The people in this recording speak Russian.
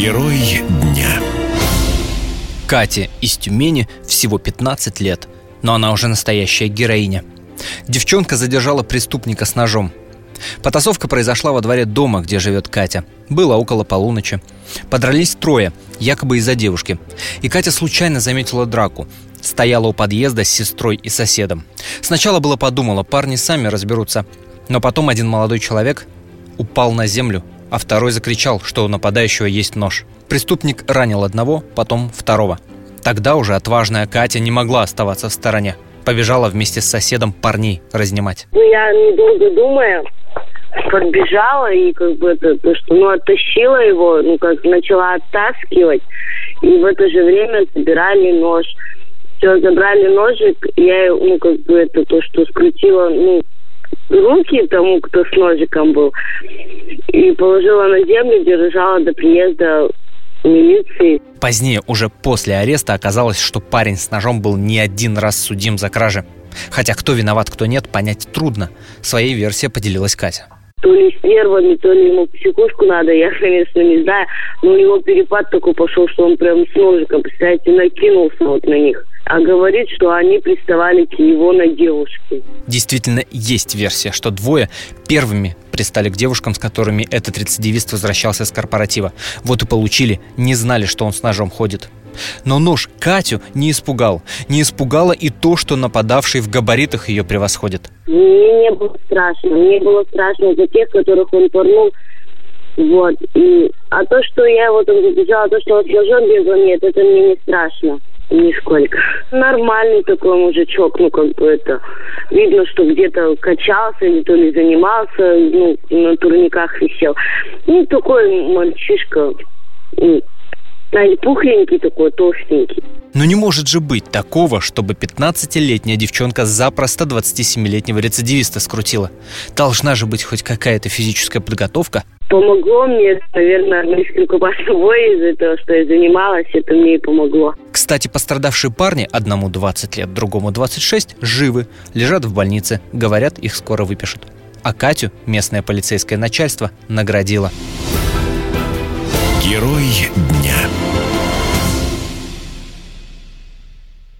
Герой дня. Кате из Тюмени всего 15 лет, но она уже настоящая героиня. Девчонка задержала преступника с ножом. Потасовка произошла во дворе дома, где живет Катя. Было около полуночи. Подрались трое, якобы из-за девушки. И Катя случайно заметила драку. Стояла у подъезда с сестрой и соседом. Сначала было подумала, парни сами разберутся. Но потом один молодой человек упал на землю, а второй закричал, что у нападающего есть нож. Преступник ранил одного, потом второго. Тогда уже отважная Катя не могла оставаться в стороне. Побежала вместе с соседом парней разнимать. Я, недолго думая, подбежала и оттащила его, начала оттаскивать. И в это же время забирали нож. Все, забрали ножик, я, что скрутила, руки тому, кто с ножиком был, и положила на землю, держала до приезда милиции. Позднее, уже после ареста, оказалось, что парень с ножом был не один раз судим за кражи. Хотя кто виноват, кто нет, понять трудно. Своей версией поделилась Катя. То ли с нервами, то ли ему психушку надо, я, конечно, не знаю. Но у него перепад такой пошел, что он прям с ножиком, представляете, накинулся на них. А говорит, что они приставали к его на девушке. Действительно, есть версия, что двое первыми пристали к девушкам, с которыми этот рецидивист возвращался с корпоратива. Вот и получили, не знали, что он с ножом ходит. Но нож Катю не испугал. Не испугало и то, что нападавший в габаритах ее превосходит. Мне не было страшно. Мне было страшно за тех, которых он порнул. А то, что я его там забежала, то, что он с ножом бегал, нет, это мне не страшно. Нисколько. Нормальный такой мужичок, видно, что где-то качался или то ли занимался, на турниках висел. Такой мальчишка, пухленький такой, толстенький. Но не может же быть такого, чтобы 15-летняя девчонка запросто 27-летнего рецидивиста скрутила. Должна же быть хоть какая-то физическая подготовка. Помогло мне, наверное, английскому курсовой из-за этого, что я занималась, это мне и помогло. Кстати, пострадавшие парни, одному 20 лет, другому 26, живы, лежат в больнице, говорят, их скоро выпишут. А Катю местное полицейское начальство наградило. Герой дня.